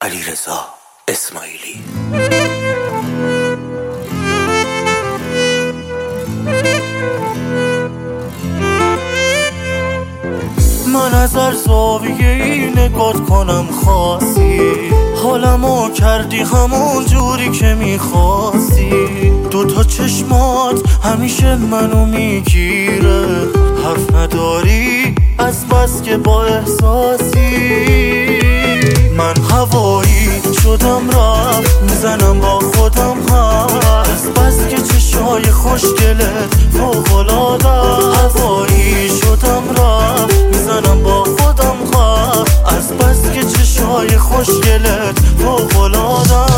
علیرضا اسماعیلی. من از هر زاویه‌ای نگات کنم خاصی، حالمو کردی همون جوری که میخواستی. دوتا چشمات همیشه منو میگیره، حرف نداری از بس که با احساسی. من هوایی شدم رفت میزنم با خودم هست، از بس که چشای خوشگلت فوق‌العاده. هوایی شدم رفت میزنم با خودم هست، از بس که چشای خوشگلت فوق‌العاده.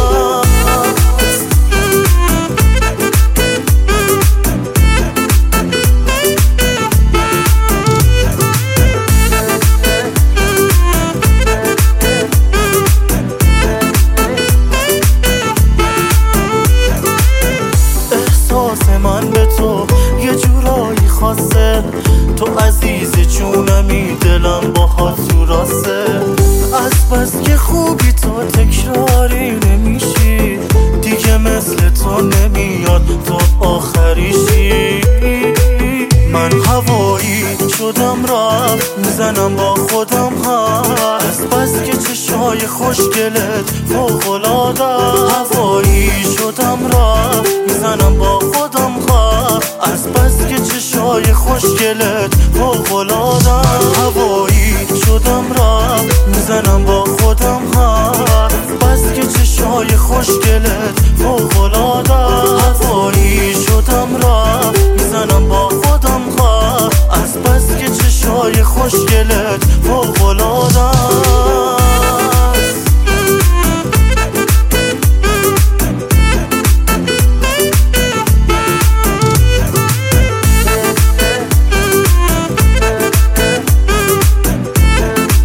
من به تو یه جورایی خاصه، تو عزیز جونمی، دلم باهات تو راسته. از بس که خوبی تو تکراری نمیشی، دیگه مثل تو نمیاد تو آخریشی. من هوایی شدم رفت میزنم با خودم هست، از بس که چشای خوشگلت فوق‌العاده. هوایی شدم رفت میزنم با خودم هست، از بس که چشای خوشگلت فوق‌العاده. هوایی شدم رفت میزنم با خودم هست، بس که چشای خوشگلت فوق‌العاده. هوایی شدم رفت میزنم با خودم هست، از بس که چشای خوشگلت فوق‌العاده.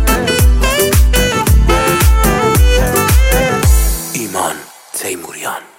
ایمان تیموریان.